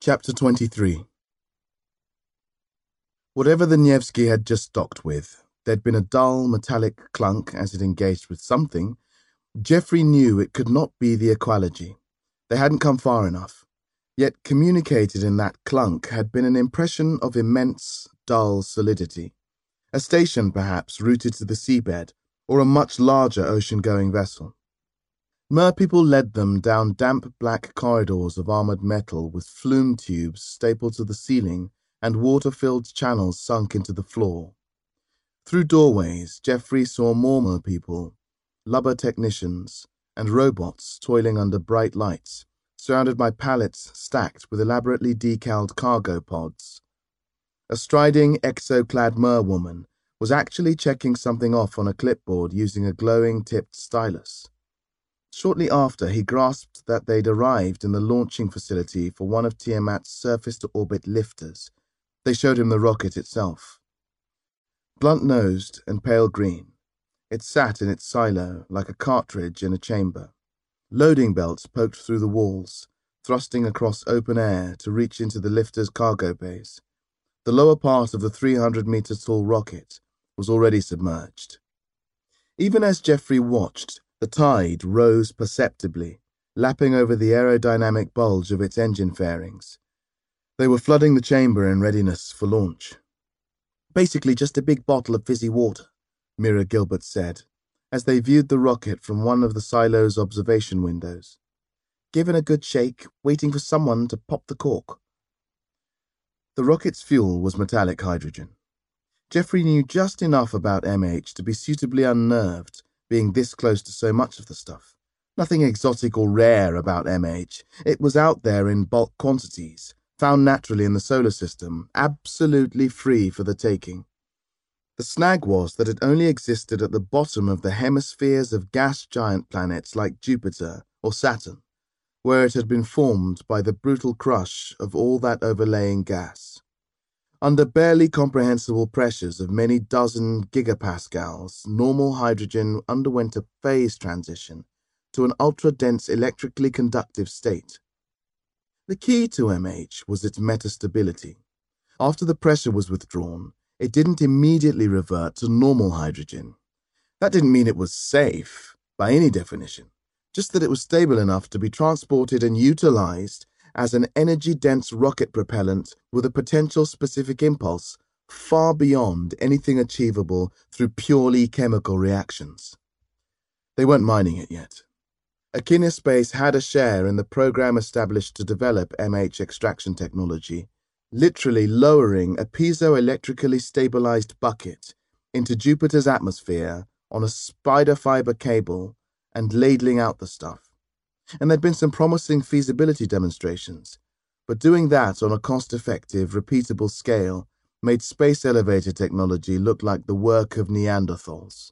Chapter 23. Whatever the Nevsky had just docked with, there'd been a dull, metallic clunk as it engaged with something. Geoffrey knew it could not be the Equalogy. They hadn't come far enough. Yet communicated in that clunk had been an impression of immense, dull solidity. A station, perhaps, rooted to the seabed, or a much larger ocean-going vessel. Merpeople led them down damp black corridors of armoured metal with flume tubes stapled to the ceiling and water-filled channels sunk into the floor. Through doorways, Geoffrey saw more merpeople, lubber technicians, and robots toiling under bright lights, surrounded by pallets stacked with elaborately decaled cargo pods. A striding, exo-clad merwoman was actually checking something off on a clipboard using a glowing tipped stylus. Shortly after, he grasped that they'd arrived in the launching facility for one of Tiamat's surface-to-orbit lifters. They showed him the rocket itself. Blunt-nosed and pale green, it sat in its silo like a cartridge in a chamber. Loading belts poked through the walls, thrusting across open air to reach into the lifter's cargo bays. The lower part of the 300-meter-tall rocket was already submerged. Even as Geoffrey watched, the tide rose perceptibly, lapping over the aerodynamic bulge of its engine fairings. They were flooding the chamber in readiness for launch. "Basically just a big bottle of fizzy water," Mira Gilbert said, as they viewed the rocket from one of the silo's observation windows. "Given a good shake, waiting for someone to pop the cork." The rocket's fuel was metallic hydrogen. Geoffrey knew just enough about MH to be suitably unnerved, being this close to so much of the stuff. Nothing exotic or rare about MH. It was out there in bulk quantities, found naturally in the solar system, absolutely free for the taking. The snag was that it only existed at the bottom of the hemispheres of gas giant planets like Jupiter or Saturn, where it had been formed by the brutal crush of all that overlaying gas. Under barely comprehensible pressures of many dozen gigapascals, normal hydrogen underwent a phase transition to an ultra-dense electrically conductive state. The key to MH was its metastability. After the pressure was withdrawn, it didn't immediately revert to normal hydrogen. That didn't mean it was safe, by any definition, just that it was stable enough to be transported and utilized as an energy-dense rocket propellant with a potential specific impulse far beyond anything achievable through purely chemical reactions. They weren't mining it yet. Aquinospace had a share in the program established to develop MH extraction technology, literally lowering a piezoelectrically stabilized bucket into Jupiter's atmosphere on a spider fiber cable and ladling out the stuff. And there'd been some promising feasibility demonstrations, but doing that on a cost-effective, repeatable scale made space elevator technology look like the work of Neanderthals.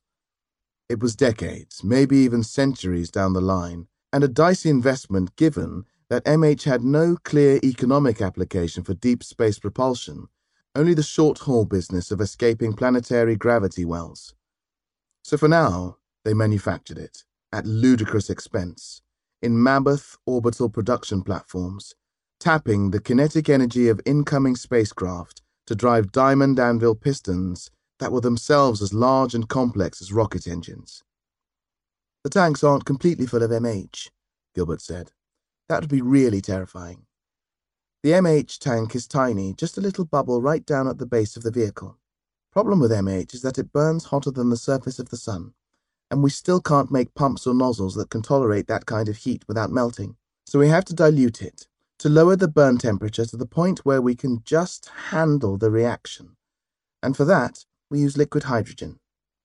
It was decades, maybe even centuries down the line, and a dicey investment given that MH had no clear economic application for deep space propulsion, only the short-haul business of escaping planetary gravity wells. So for now, they manufactured it, at ludicrous expense, in mammoth orbital production platforms, tapping the kinetic energy of incoming spacecraft to drive diamond anvil pistons that were themselves as large and complex as rocket engines. "The tanks aren't completely full of MH, Gilbert said. "That would be really terrifying. The MH tank is tiny, just a little bubble right down at the base of the vehicle. Problem with MH is that it burns hotter than the surface of the sun, and we still can't make pumps or nozzles that can tolerate that kind of heat without melting. So we have to dilute it, to lower the burn temperature to the point where we can just handle the reaction. And for that, we use liquid hydrogen.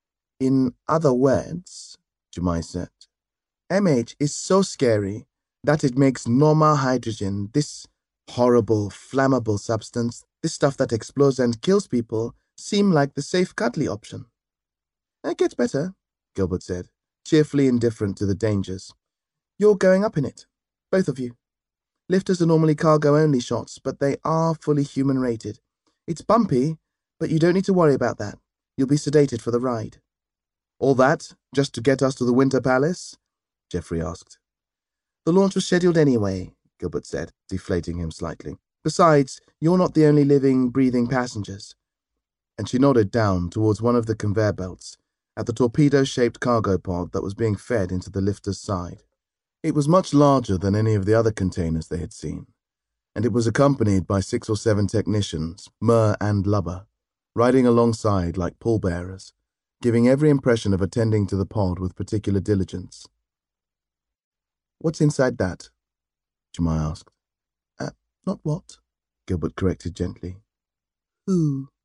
In other words," Jemai said, "MH is so scary that it makes normal hydrogen, this horrible, flammable substance, this stuff that explodes and kills people, seem like the safe, cuddly option." "It gets better," Gilbert said, cheerfully indifferent to the dangers. "You're going up in it, both of you. Lifters are normally cargo-only shots, but they are fully human-rated. It's bumpy, but you don't need to worry about that. You'll be sedated for the ride." "All that, just to get us to the Winter Palace?" Geoffrey asked. "The launch was scheduled anyway," Gilbert said, deflating him slightly. Besides, you're not the only living, breathing passengers. And she nodded down towards one of the conveyor belts at the torpedo-shaped cargo pod that was being fed into the lifter's side. It was much larger than any of the other containers they had seen, and it was accompanied by 6 or 7 technicians, Murr and Lubber, riding alongside like pallbearers, giving every impression of attending to the pod with particular diligence. "What's inside that?" Jemai asked. Not what?" Gilbert corrected gently. "Who?"